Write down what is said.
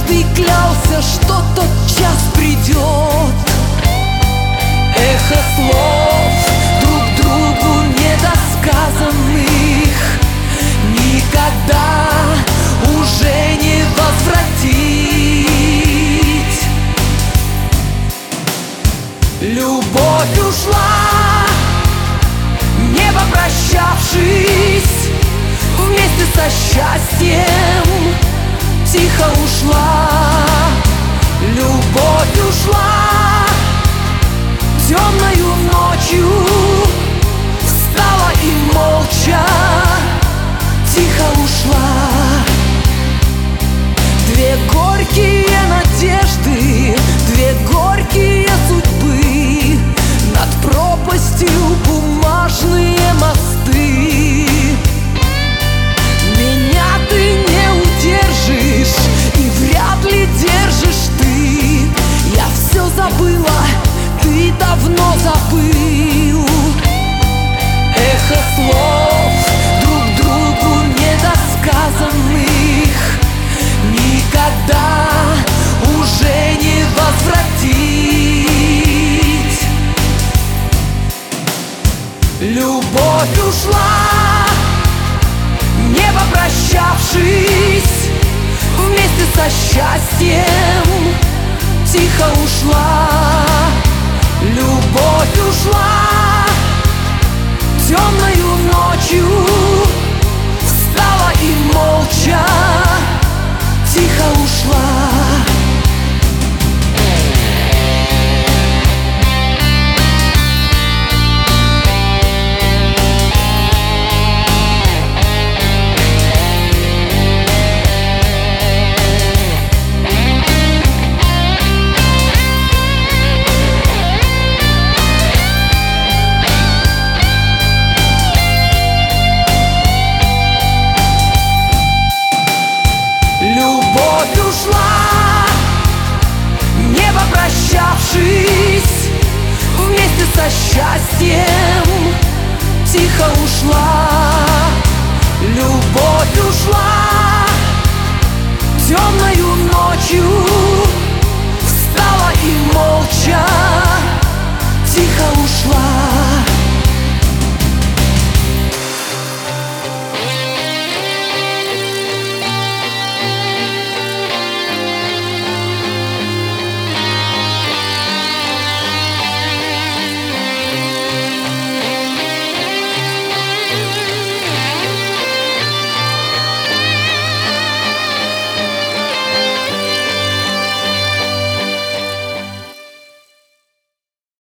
Каждый клялся, что тот час придет. Эхо слов друг другу недосказанных никогда уже не возвратить. Любовь ушла, не попрощавшись, вместе со счастьем тихо ушла. Любовь ушла темною ночью, встала и молча тихо ушла. Две горькие надежды, две горькие судьбы, над пропастью бумажные мосты. Меня ты не удержишь, и вряд ли держишь ты. Я все забыла, ты давно забыл. Эхо слов друг другу недосказанных никогда уже не возвратить. Любовь ушла, не попрощавшись, вместе со счастьем тихо ушла. Любовь ушла темною ночью, встала и молча тихо ушла.